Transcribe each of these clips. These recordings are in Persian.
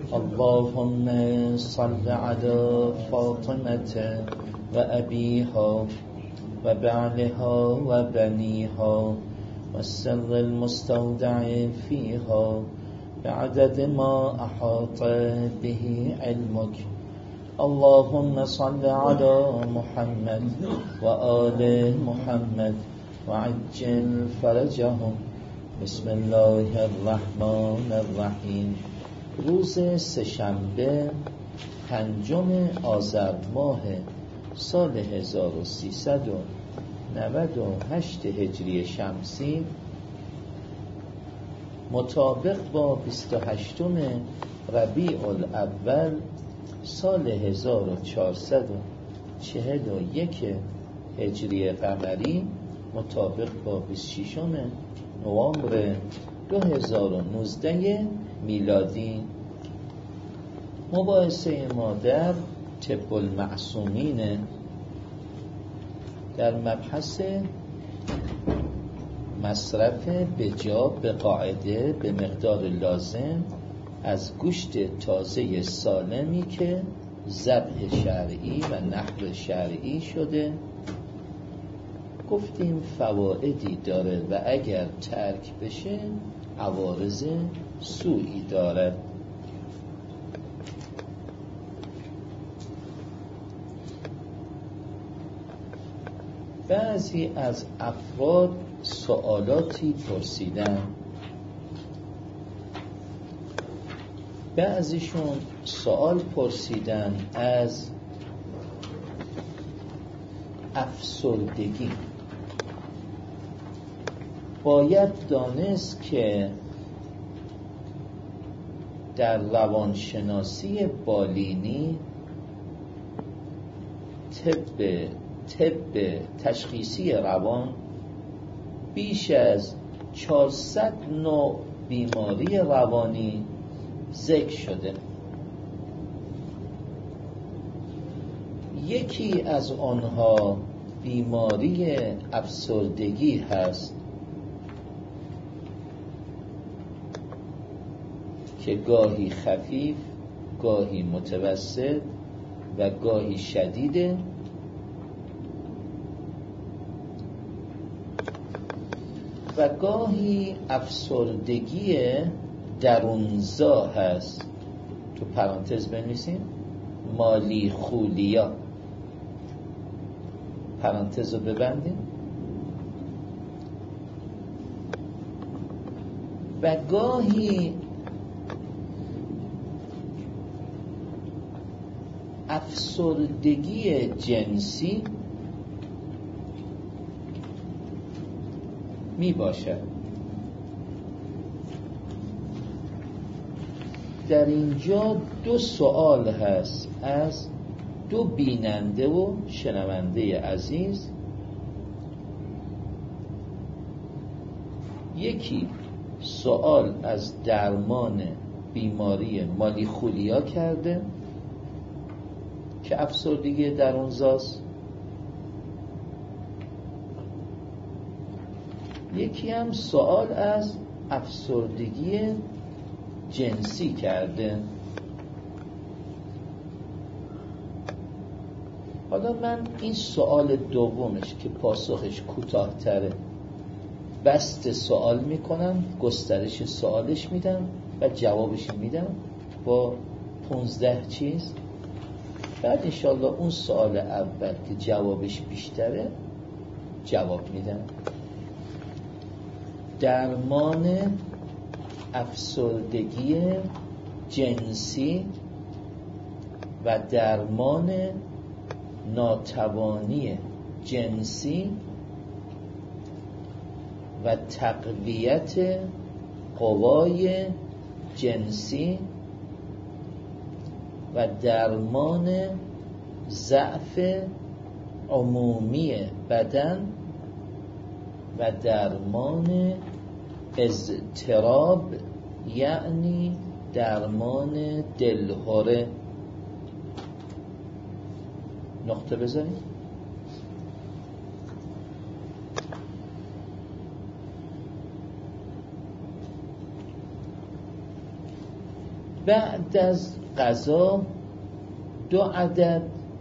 اللهم صل على فاطمة وأبيها وبعلها وبنيها والسر المستودع فيها بعدد ما أحاط به علمك. اللهم صل على محمد وآل محمد وعجل فرجهم. بسم الله الرحمن الرحیم. روز سه‌شنبه 5 آذر ماه سال 1398 هجری شمسی مطابق با 28 ربیع الاول سال 1441 هجری قمری مطابق با 26 نوامبر 2019 میلادی. مباحثه ما در طب المعصومین در مبحث مصرف بجا به قاعده به مقدار لازم از گوشت تازه سالمی که ذبح شرعی و نحر شرعی شده. گفتیم فوائدی داره و اگر ترک بشه عوارض سوئی دارد. بعضی از افراد سوالاتی پرسیدن، بعضیشون سوال پرسیدن از افسردگی. باید دانست که در روانشناسی بالینی طب تشخیصی روان بیش از 400 نوع بیماری روانی ذکر شده. یکی از آنها بیماری افسردگی هست که گاهی خفیف، گاهی متوسط و گاهی شدیده و گاهی افسردگی درونزا هست. تو پرانتز بنویسیم مالی خولیا، پرانتز رو ببندیم. و گاهی افسردگی جنسی می باشد. در اینجا 2 سوال هست از 2 بیننده و شنونده عزیز. یکی سوال از درمان بیماری مالیخولیا کرده که افسردگی درونزاست، یکی هم سوال از افسردگی جنسی کرده. حالا من این سوال دومش که پاسخش کوتاه‌تره بسط سوال میکنم، گسترش سوالش میدم و جوابش میدم با 15 چیز. بعد انشالله اون سوال اول که جوابش بیشتره جواب میدم. درمان افسردگی جنسی و درمان ناتوانی جنسی و تقویت قوای جنسی و درمان ضعف عمومی بدن و درمان اضطراب، یعنی درمان دلهره. نقطه بذاریم. بعد از غذا 2 عدد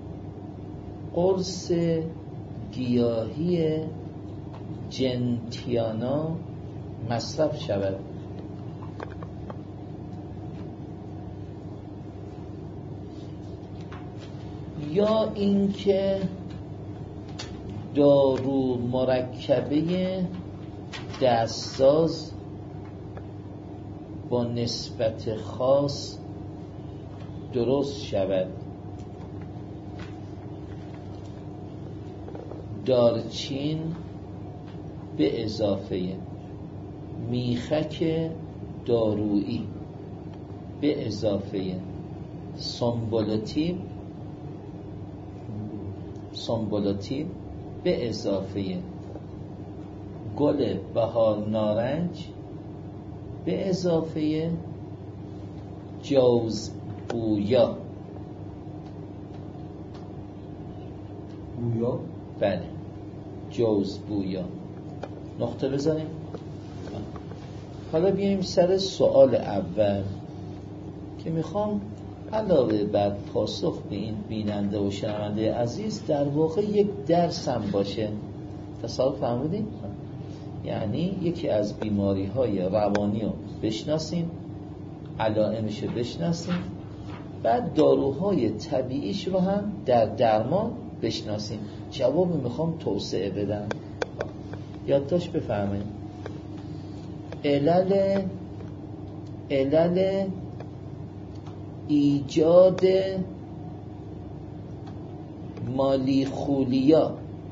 قرص گیاهی جنتیانا مصرف شود. یا اینکه دارو مرکبه دستساز با نسبت خاص درست شود. دارچین به اضافه میخک دارویی به اضافه سنبولاتیب به اضافه گل بهار نارنج به اضافه جوز بویا. بله، جوز بویا. نقطه بزنیم. حالا بیاییم سر سوال اول که میخوام علاوه بر پاسخ به این بیننده و شنونده عزیز در واقع یک درس هم باشه. تصور فهمیدین؟ یعنی یکی از بیماری های روانی رو بشناسیم، علائمش رو بشناسیم، بعد داروهای طبیعیش رو هم در درمان بشناسیم. جواب میخوام توسعه بدم. یادداشت بفرمایید. علل ایجاد مالیخولیا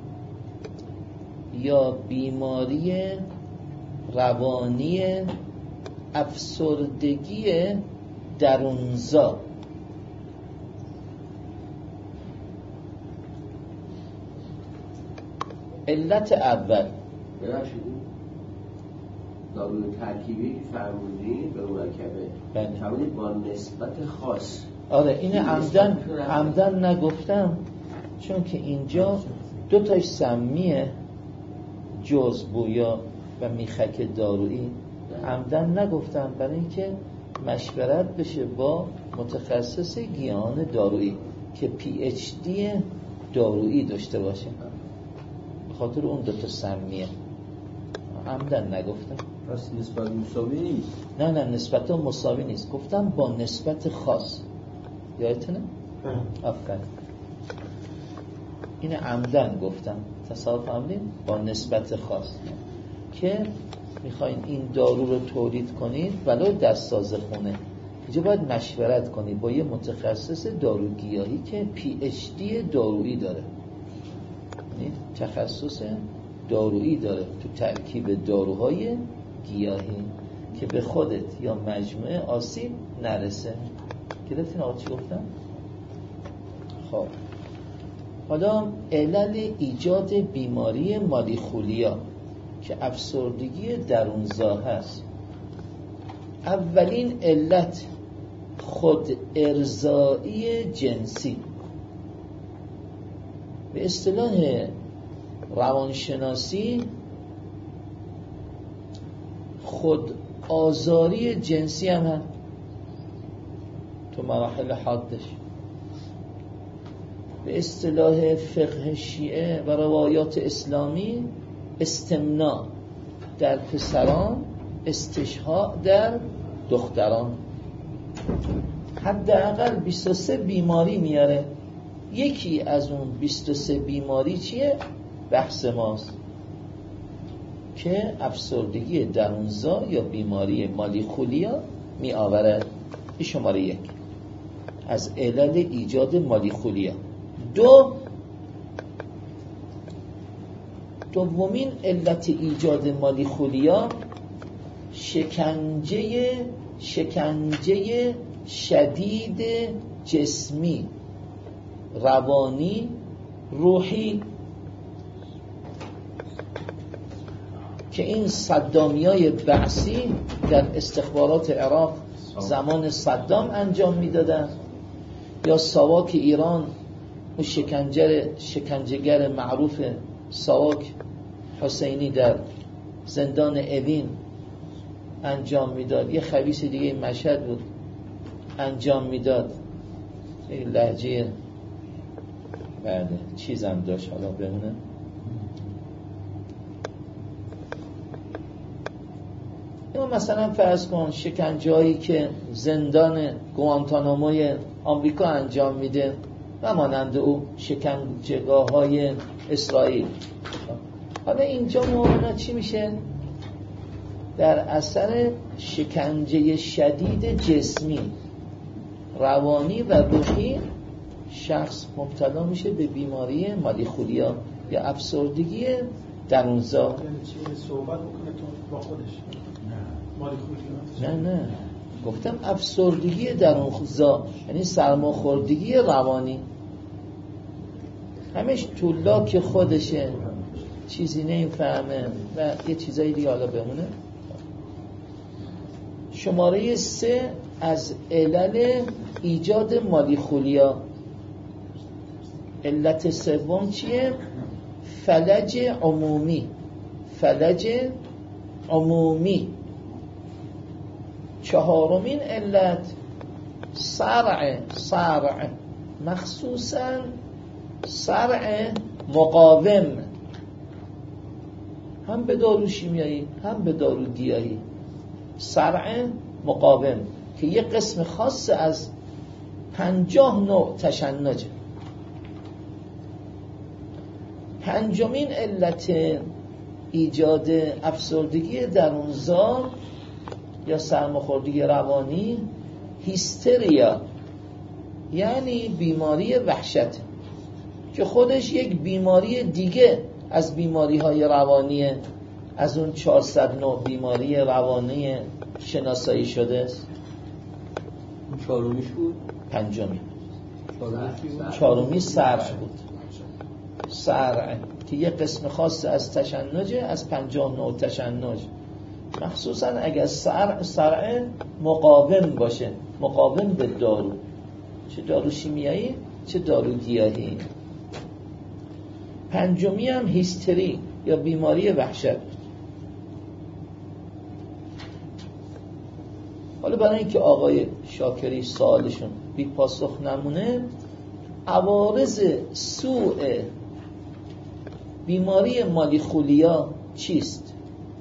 یا بیماری روانی افسردگی درونزا. علت اول دارو ترکیبی که فرمودین به مرکبه فرمودید با نسبت خاص. آره، این عمدن نگفتم چون که اینجا 2 تاش سمیه، جوز بویا و میخک دارویی. عمدن نگفتم برای اینکه مشورت بشه با متخصص گیاهان دارویی که PhD دارویی داشته باشه. خاطر اون 2 تا سمیه عمدن نگفتم. پس نسبت مساوی نیست؟ نه نسبت مساوی نیست، گفتم با نسبت خاص. یادتونه؟ آفرین. این عمدن گفتم. تصور فهمیدین؟ با نسبت خاص که میخواین این دارو رو تولید کنید ولو دستساز خونه، اینجا باید مشورت کنید با یه متخصص داروگیاهی که PhD دارویی داره، یعنی تخصص دارویی داره تو ترکیب داروهای گیاهی که به خودت یا مجموعه آسیب نرسه. گرفتین آقا چی گفتم؟ خب حالا علل ایجاد بیماری مالیخولیا که افسردگی درونزا هست. اولین علت خود ارضایی جنسی، به اصطلاح روانشناسی خود آزاری جنسی هم هست تو مراحل حادش. به اصطلاح فقه شیعه و روایات اسلامی استمناء در پسران، استشهاء در دختران. حداقل 23 بیماری میاره. یکی از اون 23 بیماری چیه؟ بحث ماست که افسردگی درونزا یا بیماری مالیخولیا می آورد. این شماره 1 از علل ایجاد مالیخولیا. دومین علت ایجاد مالیخولیا شکنجه شدید جسمی، روانی، روحی که این صدامیای بعثی در استخبارات عراق زمان صدام انجام میدادن، یا ساواک ایران و شکنجهگر معروف ساواک حسینی در زندان اوین انجام میداد. یه خبیث دیگه مشهد بود انجام میداد، لهجه بله چیزم داشت، حالا بمونه. یا مثلا فرض کن شکنجه‌هایی که زندان گوانتاناموی آمریکا انجام میده و مانند او شکنجهگاه‌های اسرائیل. حالا اینجا مولانا چی میشه؟ در اثر شکنجه شدید جسمی، روانی و روحی شخص مبتلا میشه به بیماری مالیخولیا یا افسردگی درونزا. یعنی چی صحبت بکنه تو با خودش؟ مالیخولیا؟ نه گفتم افسردگی درونزا، یعنی سرماخوردگی روانی. همش طولا که خودشه، چیزی نمیفهمه و یه چیزایی دیگه حالا بمونه. شماره 3 از علل ایجاد مالیخولیا. علت سوم چیه؟ فلج عمومی. فلج عمومی. چهارمین علت صرع، مخصوصا صرع مقاوم، هم به دارو شیمیایی هم به دارو گیاهی. صرع مقاوم که یه قسم خاص از 50 نوع تشنجه. پنجمین علت ایجاد افسردگی درونزا یا سرماخوردگی روانی هیستریا، یعنی بیماری وحشت، که خودش یک بیماری دیگه از بیماری‌های روانیه، از اون 400 نوع بیماری روانی شناسایی شده است. چهارمیش بود؟ پنجمی. چهارمی صرع بود. صرع که یک قسم خاص از تشنجه، از 50 نوع تشنج، مخصوصا اگر صرع مقاوم باشه، مقاوم به دارو، چه دارو شیمیایی چه دارو گیاهی. پنجمی هم هیستری یا بیماری وحشت. حالا برای اینکه آقای شاکری سوالشون بی پاسخ نمونه، عوارض سوء بیماری مالیخولیا چیست؟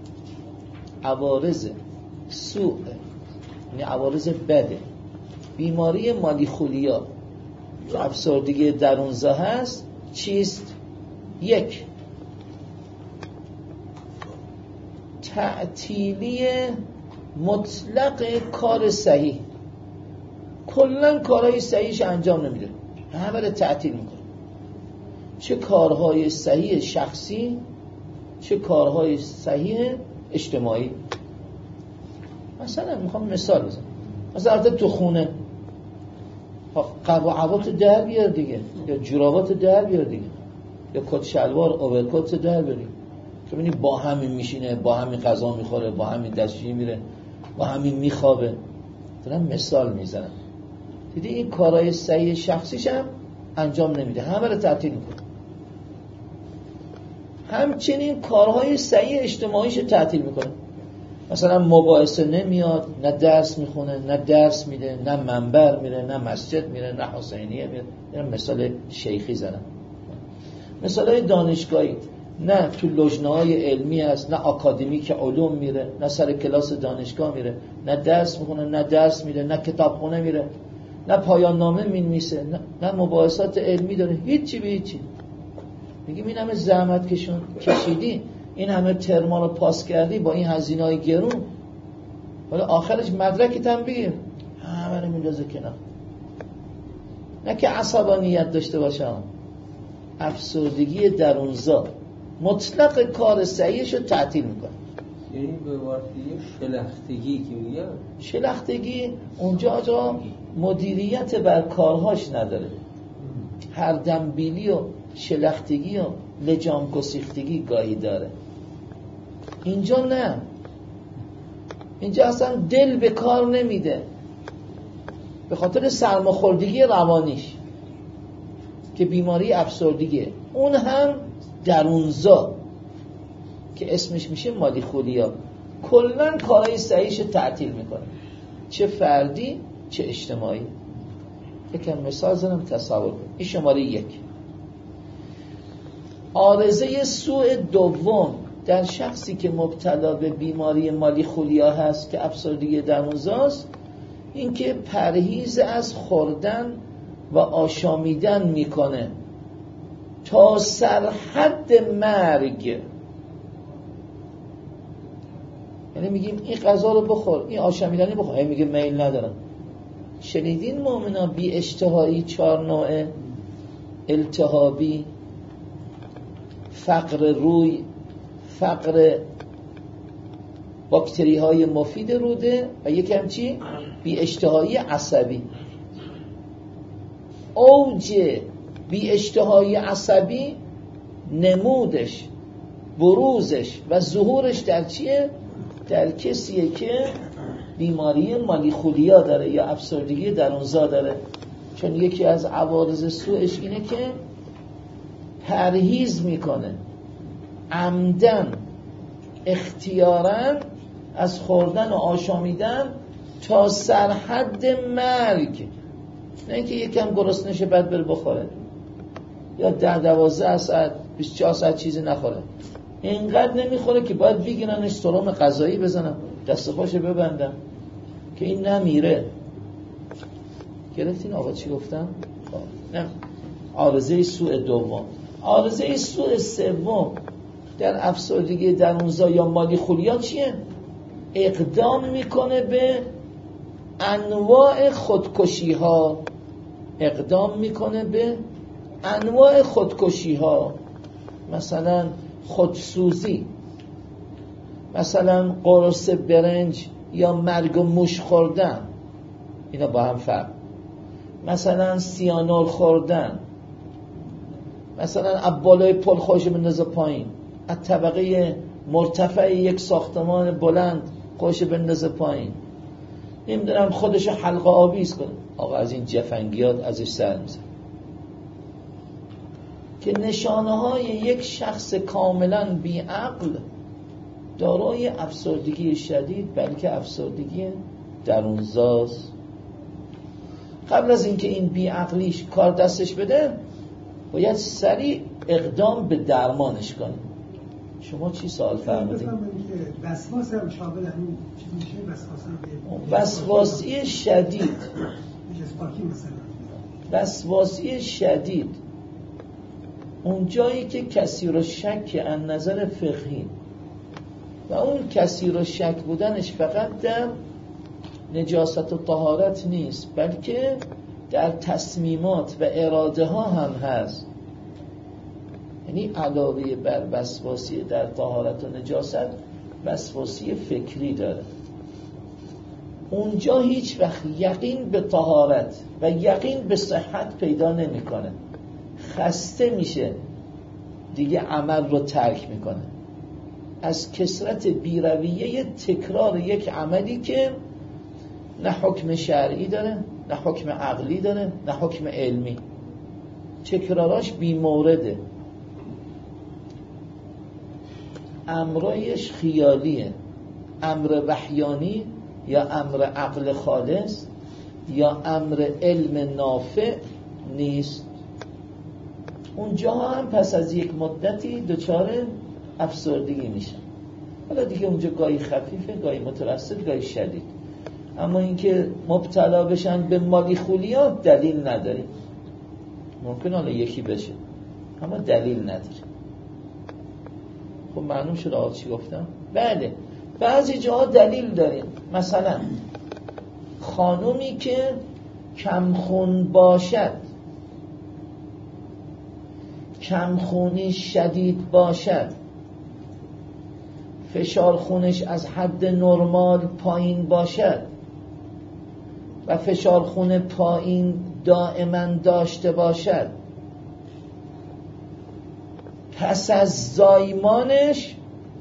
عوارض سوء یعنی عوارض بده بیماری مالیخولیا که افسردگی درونزا هست چیست؟ 1. تعطیلی مطلق کار صحیح، کلن کارهای صحیحش انجام نمیده، همه رو تعطیل میکنه، چه کارهای صحیح شخصی چه کارهای صحیح اجتماعی. مثلا میخوام مثال بزنم، مثلا تو خونه قواعبات در بیار دیگه، یا جورابات در بیار دیگه، یا کت شلوار اوورکوت در بیاری، تو ببینی با همین میشینه، با همین غذا میخوره، با همین دستشویی میره، با همین میخوابه. دارم مثال میزنم. دیدی این کارهای صحیح شخصیش هم انجام نمیده، همه رو تعطیل میکنه. همچنین کارهای صحیح اجتماعیش تعطیل میکنه. مثلا مباحثه نمیاد، نه درس میخونه، نه درس میده، نه منبر میره، نه مسجد میره، نه حسینیه میره. این مثال شیخی زنم. مثالای دانشگاهی، نه تو لجنه‌های علمی هست، نه آکادمیک علوم میره، نه سر کلاس دانشگاه میره، نه درس میخونه، نه درس میده، نه کتابخونه میره، نه پایان نامه مینویسه، نه مباحثات علمی داره، هیچی به هیچی. میگیم این همه زحمت کشیدی، این همه ترما رو پاس کردی با این هزینه‌های گرون، ولی آخرش مدرکت هم بگیر، همه رو میندازه کنار. نه که عصبانیت داشته باشه، افسردگی درونزا مطلق کار صحیحش رو تعطیل میکنه. یعنی به واسطه شلختگی که میگه، شلختگی اونجا مدیریت بر کارهاش نداره، هر دنبیلی و شلختگی و لجام گسیختگی گاهی داره. اینجا نه، اینجا اصلا دل به کار نمیده به خاطر سرماخوردگی روانیش که بیماری افسردگیه، اون هم درونزا که اسمش میشه مالیخولیا. کلن کارهای صحیحش تعطیل میکنه، چه فردی چه اجتماعی؟ یکم مثال زنم تصور کن. این شماره 1. عارضه سوء دوم در شخصی که مبتلا به بیماری مالی خولیا هست که افسردگی درونزاست، این که پرهیز از خوردن و آشامیدن میکنه تا سرحد مرگ. یعنی میگیم این غذا رو بخور، این آشامیدنی بخور، این میگه میل ندارم. شنیدین مؤمنا بی اشتهایی 4 نوعه؟ التهابی، فقر روی، فقر باکتری های مفید روده و یکم چی؟ بی اشتهایی عصبی. اوج بی اشتهایی عصبی نمودش، بروزش و ظهورش در چیه؟ در کسیه که بیماری مالی خولیا داره یا افسردگی درونزا داره. چون یکی از عوارض سوءش اینه که پرهیز میکنه عمدن اختیاراً از خوردن و آشامیدن تا سرحد مرگ. نه اینکه یکم گرسنه شه بعد بره بخوره یا 10-12 ساعت 24 ساعت چیزی نخوره. اینقدر نمیخوره که باید بگیرنش سرم غذایی بزنم دست پاشو ببندم که این نمیره. گرفتین آقا چی گفتم؟ نه. عارضه سوء دوم. عارضه سوء سوم در افسردگی درونزا یا مالی خولیا چیه؟ اقدام میکنه به انواع خودکشی ها. اقدام میکنه به انواع خودکشی ها، مثلا خودسوزی، مثلا قرص برنج یا مرگ و موش خوردن، اینا با هم فرق. مثلا سیانور خوردن، مثلا از بالای پل خودش بندازه پایین، از طبقه مرتفع یک ساختمان بلند خودش بندازه پایین، نمیدونم خودش حلقه آویز کنه. آقا از این جفنگیات ازش سر میزن که نشانه های یک شخص کاملا بیعقل دارای افسردگی شدید بلکه افسردگی درونزاست. قبل از اینکه این بیعقلیش کار دستش بده باید سریع اقدام به درمانش کنه. شما چی سوال فرمودید؟ وسواس هم شامل همین چیز میشه؟ وسواسی شدید. وسواسی شدید اون جایی که کسی رو شک از نظر فقهی و اون کسی رو شک بودنش فقط در نجاست و طهارت نیست بلکه در تصمیمات و اراده ها هم هست. یعنی علاوه بر وسواسی در طهارت و نجاست وسواسی فکری داره. اونجا هیچ وقت یقین به طهارت و یقین به صحت پیدا نمیکنه، خسته میشه دیگه عمل رو ترک میکنه از کثرت بیرویه تکرار یک عملی که نه حکم شرعی داره نه حکم عقلی داره نه حکم علمی، تکراراش بی مورده، امرایش خیالیه، امر وحیانی یا امر عقل خالص یا امر علم نافع نیست. اونجا هم پس از یک مدتی دچار افسردگی میشن. حالا دیگه اونجا گاهی خفیفه، گاهی متوسط، گاهی شدید. اما اینکه مبتلا بشن به مالی خولیا دلیل نداریم. ممکن حالا یکی بشه اما دلیل نداریم. خب معلوم شد آقا چی گفتم؟ بله بعضی جاها دلیل داریم. مثلا خانومی که کمخون باشد، کمخونی شدید باشد، فشار خونش از حد نرمال پایین باشد و فشار خون پایین دائما داشته باشد، پس از زایمانش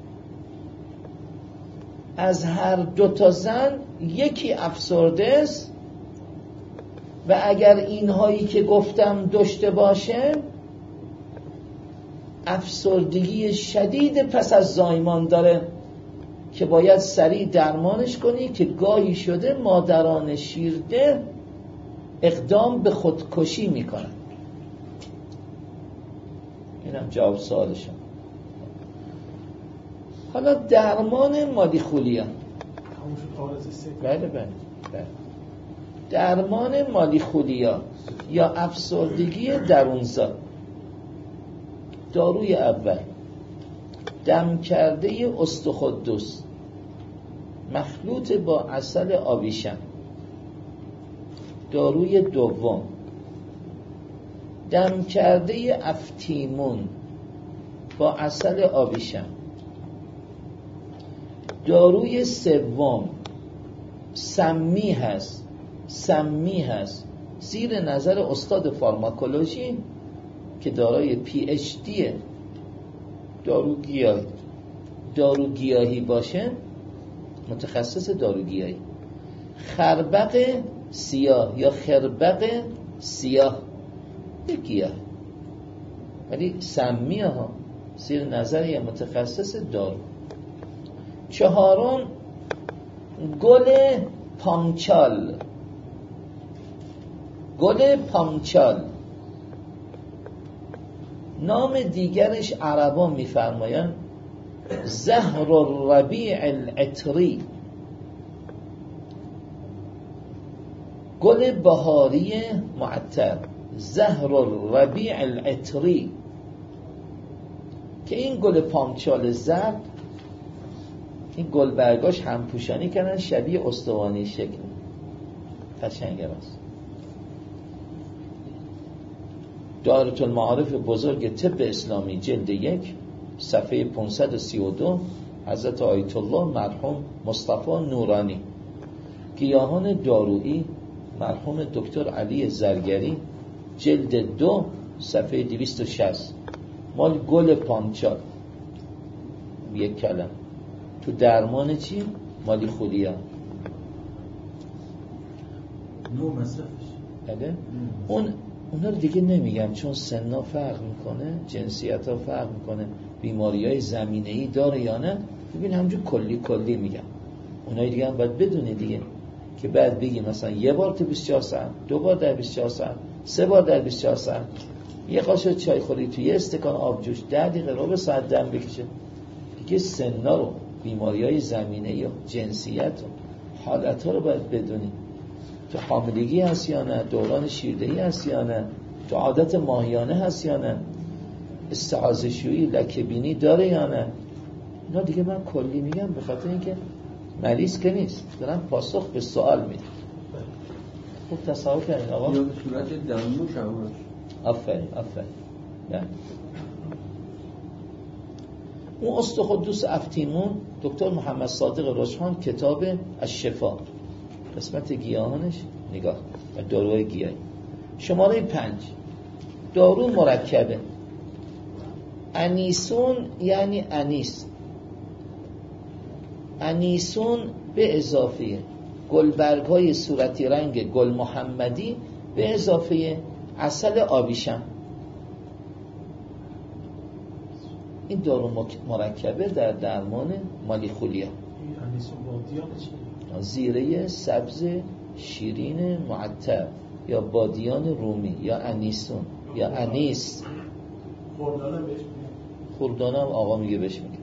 از هر 2 زن یکی افسرده است و اگر اینهایی که گفتم داشته باشه افسردگی شدید پس از زایمان داره که باید سریع درمانش کنی که گاهی شده مادران شیرده اقدام به خودکشی میکنن. اینم جواب سوالشون. حالا درمان مالیخولیا. بله. درمان مالیخولیا یا افسردگی درونزا. داروی اول دم کرده استخدس مخلوط با عسل آویشم. داروی دوم دم کرده افتیمون با عسل آویشم. داروی سوم سمی هست زیر نظر استاد فارماکولوژی که دارای PhD داروگیاهی باشه، متخصص داروگیاهی. خربق سیاه یا خربق سیاه یک گیاه، ولی سمی ها زیر نظر یه متخصص دارو. چهارم گل پامچال. نام دیگرش عربا میفرمایند زهر الربیع العطری، گل بهاری معطر، زهر الربیع العطری. که این گل پامچال زرد، این گل برگاش هم پوشانی کردن شبیه استوانی شکل، قشنگه است. دایره المعارف بزرگ طب اسلامی جلد 1 صفحه 532 حضرت آیت الله مرحوم مصطفی نورانی. گیاهان دارویی مرحوم دکتر علی زرگری جلد 2 صفحه 260 مال گل پامچال. یک کلم تو درمان چی؟ مالیخولیا. نوع مصرفش. بله. اونا رو دیگه نمیگم چون سن‌ها فرق میکنه، جنسیت‌ها فرق میکنه، بیماری‌های زمینه‌ای داره یا نه. ببین همونجور کلی میگم. اونایی دیگه هم باید بدونی دیگه که بعد بگی مثلا یه بار تو 24 ساعت، 2 بار در 24 ساعت، 3 بار در 24 ساعت، یه قاشق چای خوری تو یه استکان آب جوش 10 دقیقه ربع ساعت دم بکشه. دیگه سن‌ها رو، بیماری‌های زمینه‌ای و جنسیت و حالت‌ها رو باید بدونی. تو حاملگی هست یا نه، دوران شیردهی هست یا نه، تو عادت ماهیانه هست یا نه، استعاضه‌شویی لکه‌بینی داره یا نه. اینا دیگه من کلی میگم به خاطر اینکه مریض که نیست، دارم پاسخ به سوال میدم. خوب تصور کردین آقا؟ یا به صورت دمنوش هم هست. آفرین. نه. اون استخدس افتیمون دکتر محمد صادق رجحان کتاب الشفا قسمت گیاهانش نگاه و داروهای گیاهی. شماره 5 دارو مرکبه. انیسون یعنی انیسون به اضافه گلبرگ های صورتی رنگ گل محمدی به اضافه عسل آویشم. این دارو مرکبه در درمان مالیخولیا. زیره سبز شیرین معطر یا بادیان رومی یا انیسون یا انیس. خوردانه هم آقا میگه بهش میگه.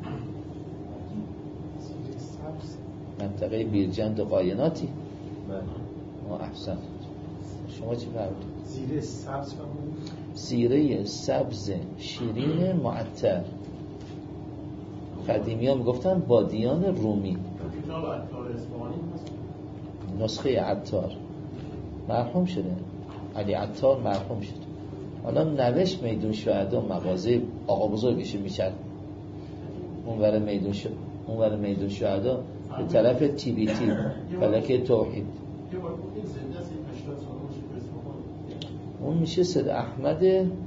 منطقه بیرجند و قایناتی. احسن. شما چی فرمودید؟ زیره سبز شیرین معطر. قدیمی ها میگفتن بادیان رومی. نسخه عطار مرحوم شده، علی عطار مرحوم شده. حالا نوشت میدون شهدا مغازه آقا بزرگش میچرد اونور میدون شهدا به طرف TBT فلک توحید. اون میشه سید احمد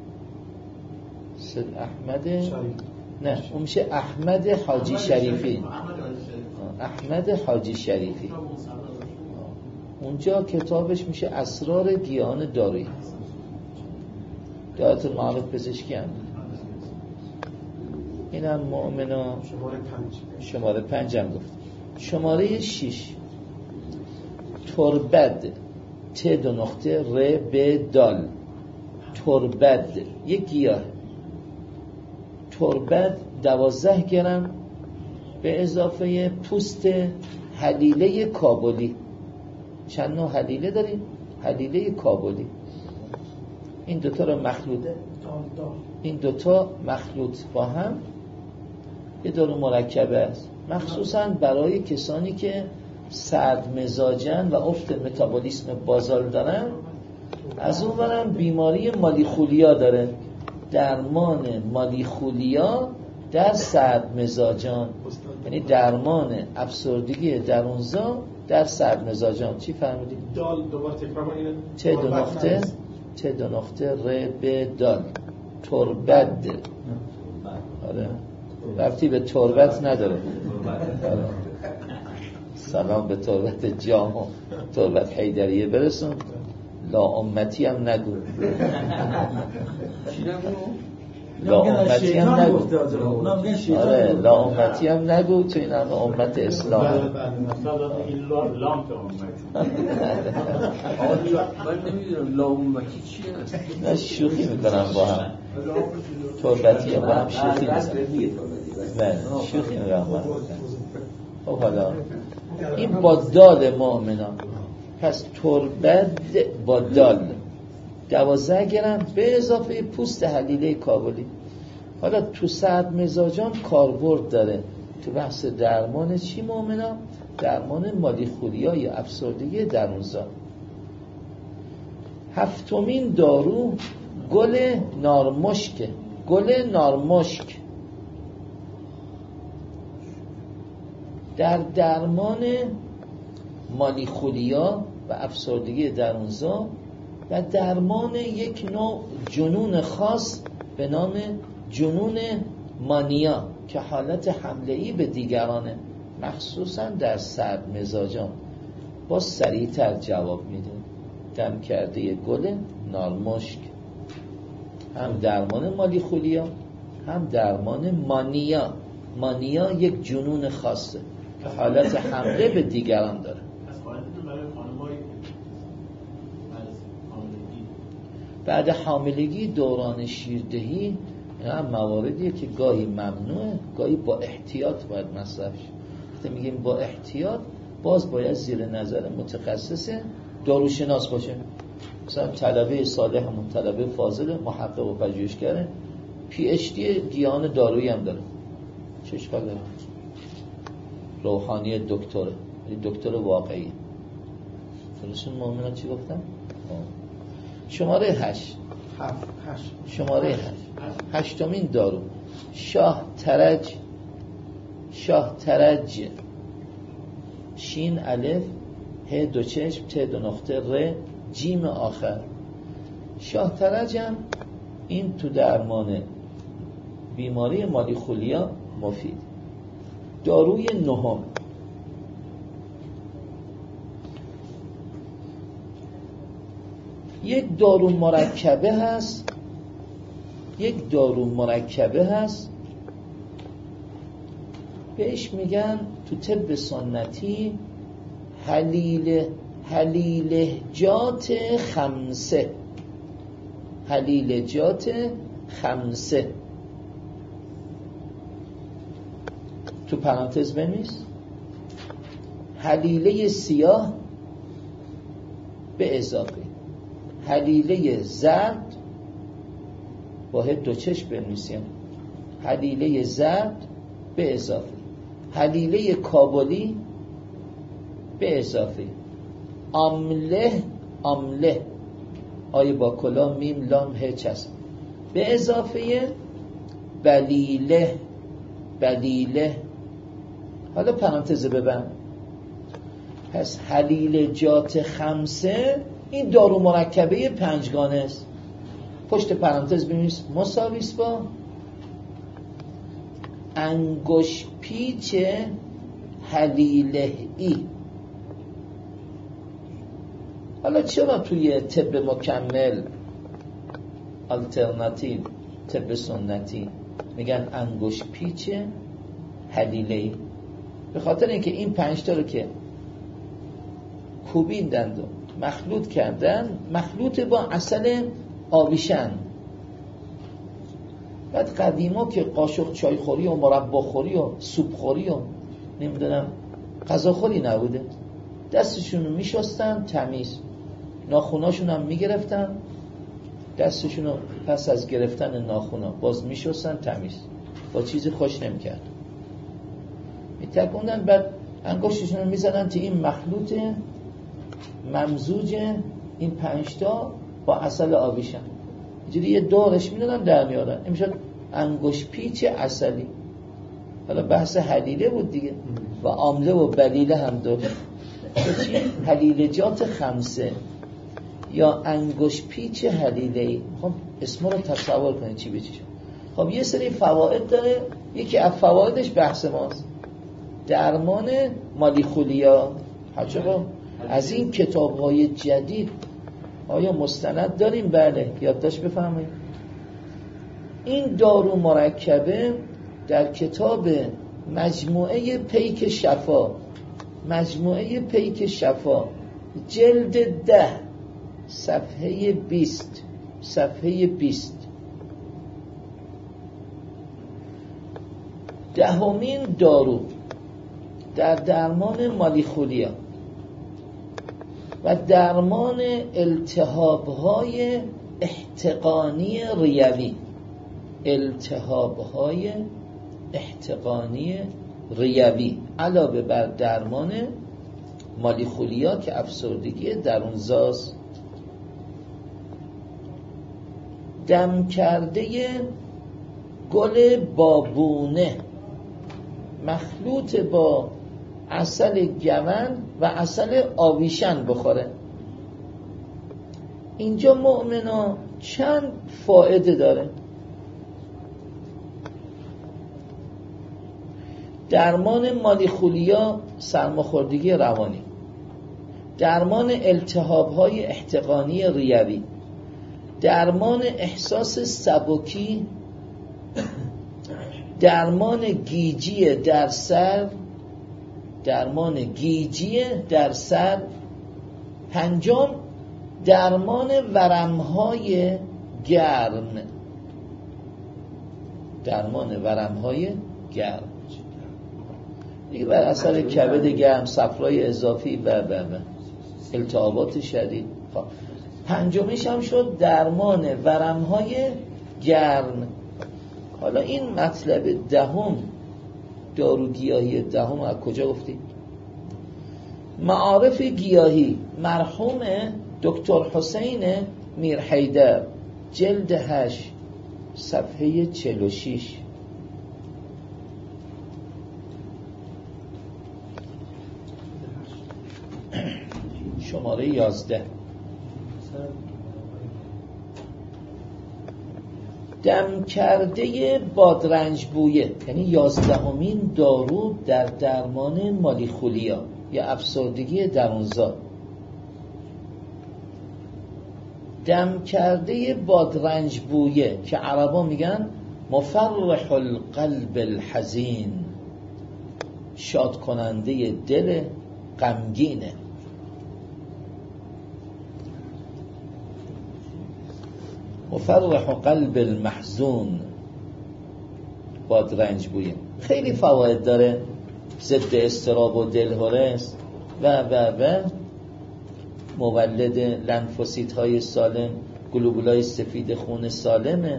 نه، اون میشه احمد حاجی شریفی. احمد حاجی شریفی. اونجا کتابش میشه اسرار گیاهان دارویی. دایره المعارف پزشکی هم. اینم مؤمنا شماره 5 هم گفت. شماره 6 تربد ت دو نقطه ر ب دال. تربد یک گیاه. تربد 12 گرم به اضافه پوست هلیله کابلی. چند نوع هلیله داریم؟ هلیله کابلی. این دوتا رو مخلوطه، این دوتا مخلوط با هم یه دارو مرکبه است، مخصوصا برای کسانی که سرد مزاجن و افت متابولیسم بازال دارن. از اون برم بیماری مالیخولیا داره، درمان مالیخولیا در سرد مزاجان، یعنی درمان افسردگی درونزا در سرد مزاجان. چی فهمیدید؟ دال دوباره تکرار کنید. ت دو نقطه ر ب دال. تربد. آره رفتی به تربت نداره. آره. سلام به تربت جام و تربت حیدریه برسون. لا امتی هم نگو. لا امتی هم نگو. آره لا امتی هم نگو، چون این همه امت اسلام. لام تو امت. من نمیدونم لا امتی چیه. نه شوخی میکنم با هم. تربتی با هم شوخی میکنم. نه شوخی میکنم. خب حالا این با دال مؤمنان. پس تربد با دال 12 گرم به اضافه پوست هلیله کابلی. حالا تو سرد مزاجان کاربرد داره تو بحث درمان چی مؤمنان؟ درمان مالیخولیا یا افسردگی درونزا. هفتمین دارو گل نارمشک. گل نارمشک در درمان مالیخولیا و افسردگی درونزا و درمان یک نوع جنون خاص به نام جنون مانیا که حالت حمله‌ای به دیگرانه، مخصوصا در سرد مزاجان، با سریعتر جواب میده. دم کرده گل نارمشک هم درمان مالیخولیا هم درمان مانیا. مانیا یک جنون خاصه که حالت حمله به دیگران داره. بعد حاملگی دوران شیردهی هم مواردیه که گاهی ممنوعه، گاهی با احتیاط باید مصرف شه. وقتی میگیم با احتیاط باز باید زیر نظر متخصص داروشناس باشه. مثلا طلبه صالح همون طلبه فاضل محقق و پژوهشگره، پی اچ دی گیاهان دارویی هم داره. چه اشکال داره؟ روحانی دکتره، دکتر واقعی. فرسون مؤمنان چی گفتم؟ شماره 8. شماره 8. هشتمین دارو شاه ترج. شین الف ه دو چشم ت دو نقطه ر جیم آخر. شاه ترج هم این تو درمان بیماری مالیخولیا مفید. داروی نهم یک دارو مرکبه هست بهش میگن تو طب سنتی حلیلجات خمسه. تو پرانتز بنویس حلیله سیاه به اضافه حلیله زرد، واحد دو چشم بنویسیم، حلیله زرد به اضافه حلیله کابلی به اضافه آمله آی با کلا میم لام ه چسب به اضافه بلیله. حالا پرانتز ببند. پس حلیلجات خمسه این دارو مرکبه 5 گانه است. پشت پرانتز بنویس مساویس با انگوش پیچ حلیله ای. حالا چرا توی طب مکمل آلترناتیو طب سنتی میگن انگوش پیچ حلیله ای؟ به خاطر اینکه این 5 تا رو که کوبیندند و مخلوط کردن، مخلوط با عسل آویشن. بعد قدیما که قاشق چای خوری و مربا خوری و سوپ خوری و نمیدونم غذا خوری نبوده، دستشون رو میشستن تمیز، ناخوناشون هم میگرفتن، دستشون رو پس از گرفتن ناخونا باز میشستن تمیز، با چیزی خوش نمیکرد، میتکوندن، بعد انگشتشون رو میزدن تو این مخلوط ممزوج این 5 تا با عسل آویشن، اینجوری یه دورش میدادن در میارن، این میشد انگشت پیچ عسلی. حالا بحث حلیله بود دیگه، و آمله و بلیله هم داشت. حلیلجات 5 یا انگشت پیچ حلیله‌ای. خب اسم رو تصور کنید چی به چی شد. خب یه سری فواید داره، یکی از فوایدش بحث ماست، درمان مالیخولیا. حاجبا از این کتاب‌های جدید آیا مستند داریم؟ بله، یادداشت بفرمایید. این دارو مرکبه در کتاب مجموعه پیک شفا، مجموعه پیک شفا جلد 10 صفحه 20 صفحه 20 دهمین دارو در درمان مالیخولیا و درمان التهاب‌های احتقانی ریوی، التهاب‌های احتقانی ریوی، علاوه بر درمان مالیخولیا که افسردگی درونزاست. دم کرده گل بابونه مخلوط با عسل گون و عسل آویشن بخوره. اینجا مؤمنا چند فایده داره. درمان مالیخولیا، سرماخوردگی روانی، درمان التهاب‌های احتقانی ریوی، درمان احساس سبکی، درمان گیجی در سر، درمان گیجی در سر. 5 درمان ورم‌های گرم، درمان ورم‌های گرم دیگه بر اثر کبد گرم، صفرای اضافی و التهابات شدید. 5 هم شد درمان ورم‌های گرم. حالا این مطلب 10 داروگیاهی 10 از کجا گفتیم؟ معارف گیاهی مرحوم دکتر حسین میرحیدر جلد 8 صفحه 46. شماره 11. دم کرده بادرنج بویه، یعنی 11مین دارو در درمان مالیخولیا یا افسردگی درونزا. دم کرده بادرنج بویه که عربا میگن مفرح القلب الحزین، شاد کننده دل غمگینه. مفرح قلب المحزون، بادرنج بویه. خیلی فواید داره، ضد اضطراب و دلهره است و مولد لنفوسیت‌های سالم، گلوبولای سفید خون سالمه،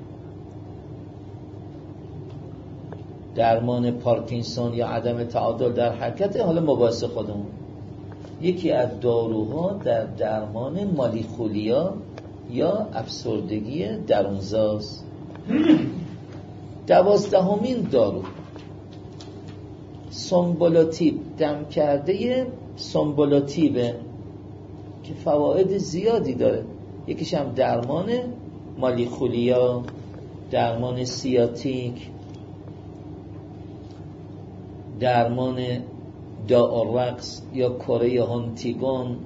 درمان پارکینسون یا عدم تعادل در حرکت. حالا مباحث خودمون، یکی از داروها در درمان مالیخولیا یا افسردگی درونزاست. 12مین دارو سنبولاتیب، دم کرده سنبولاتیبه که فواید زیادی داره. یکیش هم درمان مالیخولیا، درمان سیاتیک، درمان داء الرقص یا کره هانتیگون،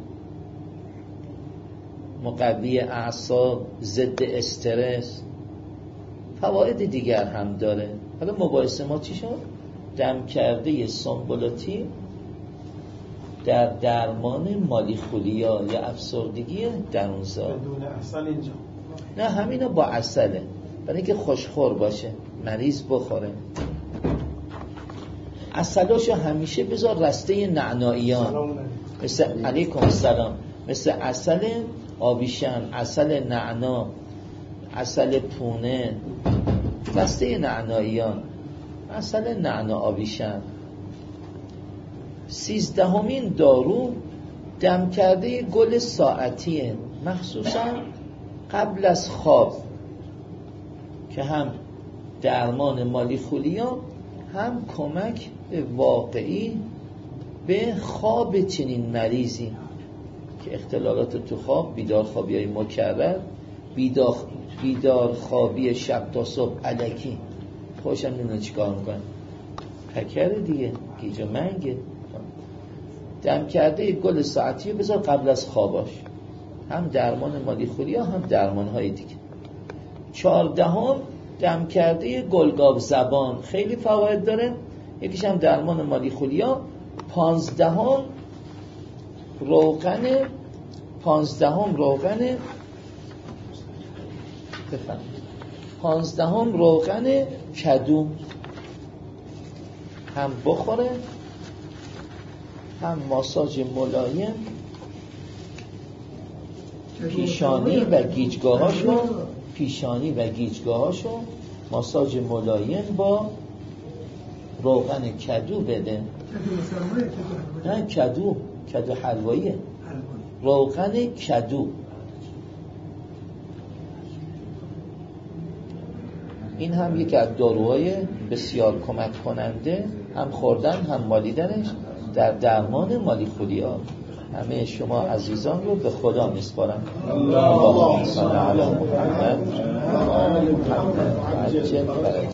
مقوی اعصاب، ضد استرس. فواید دیگر هم داره. حالا مباحث ما چی شد؟ دم کرده سنبولاتی در درمان مالیخولیا یا افسردگی درونزا. بدون عسل اینجا نه همینو با عسله، برای اینکه خوشخور باشه مریض بخوره. عسلاشو همیشه بذار رسته نعناییان، مثل علیکم السلام، مثل عسل آویشن، عسل نعنا، عسل پونه، رسته نعناییان، عسل نعنا آویشن. 13مین دارو دم کرده گل ساعتیه، مخصوصا قبل از خواب، که هم درمان مالیخولیا هم کمک واقعی به خواب چنین مریضی که اختلالات تو خواب، بیدار خوابی های مکرر، بیدار خوابی شب تا صبح الکی، خوشم نمیدونه چی کار میکنه، پکر دیگه، گیج و منگه. دم کرده گل ساعتی بذار قبل از خواباش، هم درمان مالیخولیا هم درمان های دیگه. 14 دم کرده گلگاو زبان، خیلی فواید داره، یکیش هم درمان مالیخولیا. 15 روغن، 15 روغن کدو، هم بخوره هم ماساژ ملایم پیشانی و گیجگاهاشو ماساژ ملایم با روغن کدو بده. نه کدو حلواییه، روغن کدو. این هم یکی از داروهای بسیار کمک کننده، هم خوردن هم مالیدنش در درمان مالیخولیا. همه شما عزیزان رو به خدا میسپارم. اللهم صل علی محمد و عجل